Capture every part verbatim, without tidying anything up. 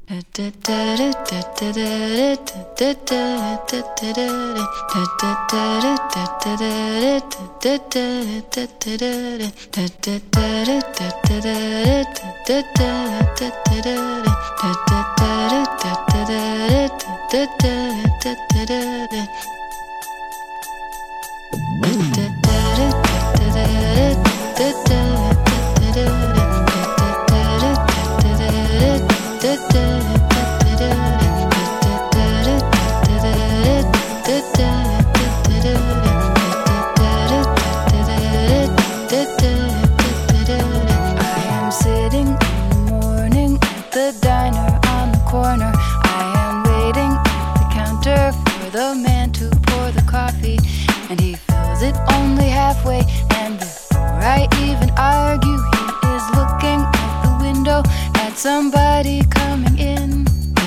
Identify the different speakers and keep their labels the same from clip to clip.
Speaker 1: Somebody coming in.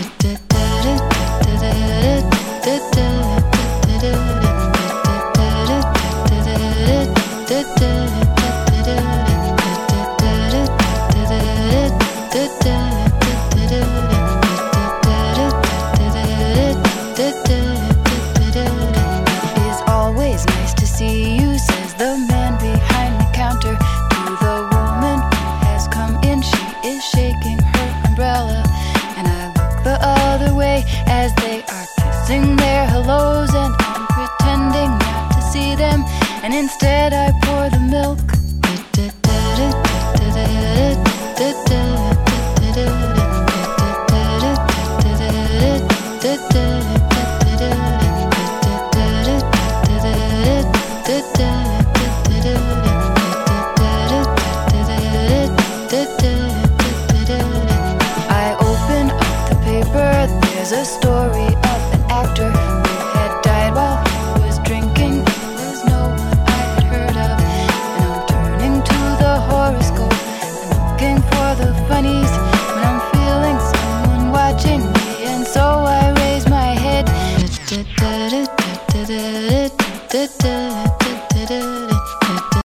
Speaker 1: It's always nice to see you, says the man behind the counter to the woman who has come in. She is shaking her umbrella, and I look the other way as they are kissing their hellos, and I'm pretending not to see them, and instead I pour the milk. I open up the paper, there's a story